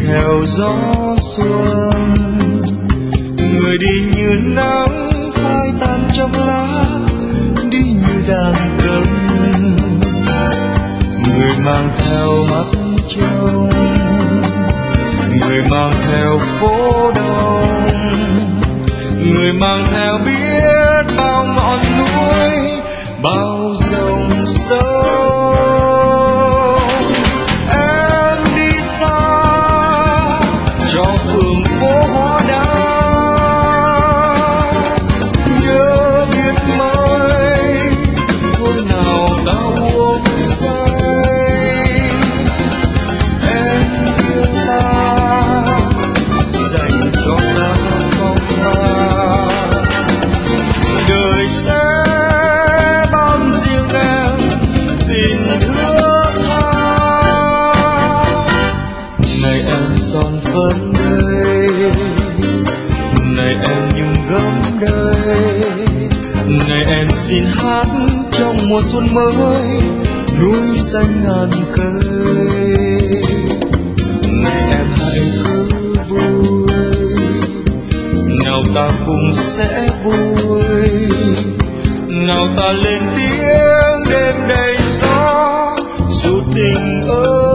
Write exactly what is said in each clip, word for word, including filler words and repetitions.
theo gió xuân, người đi như nắng phai tan trong lá, đi như đàn câm, người mang theo mắt trông, người mang theo phố đông, người mang theo biết bao ngọn núi, bao dòng sông. Em đi xa cho phường phố hoa đá, nhớ biết mới hôm nào ta uống say. Em yêu ta dành cho ta phong hoa, đời sẽ ban riêng em tình thước tha. Này em son phấn đây, này em nhung gấm đây, này em xin hát trong mùa xuân mới núi xanh ngàn cây. Này em hãy cứ vui, nào ta cùng sẽ vui, nào ta lên tiếng đêm đầy gió dù tình ơi.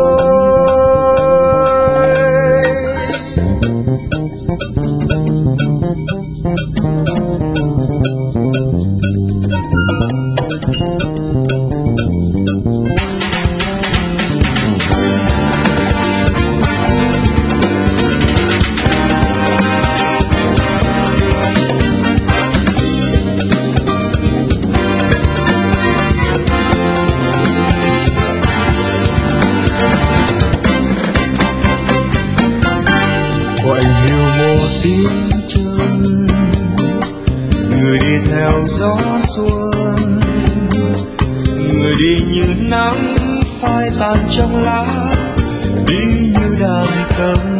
Tiếng chân người đi theo gió xuân, người đi như nắng phai tàn trong lá, đi như đàn cầm,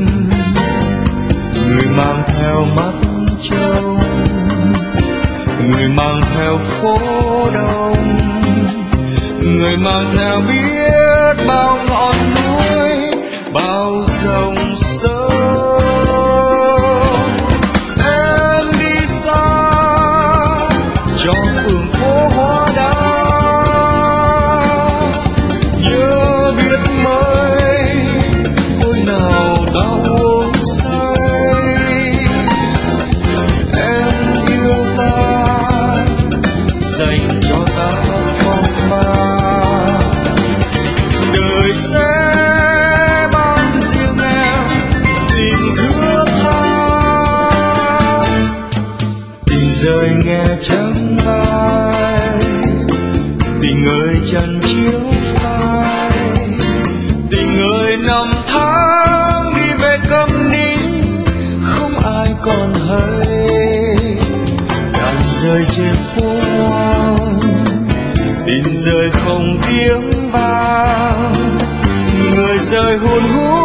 người mang theo mắt trông, người mang theo phố đông, người mang theo biết bao ngọn núi, bao dòng sông. Cho phường phố hoa đá, nhớ biết mới hôm nào ta uống say. Em yêu ta dành cho ta phong ba, đời sẽ ban riêng em tình thước tha. Tình rơi nghe trắng tình ơi chân chiếu phai, tình ơi năm tháng đi về câm nín không ai còn hay. Đàn rơi trên phố hoang, tình rơi không tiếng vang, người rơi hồn hút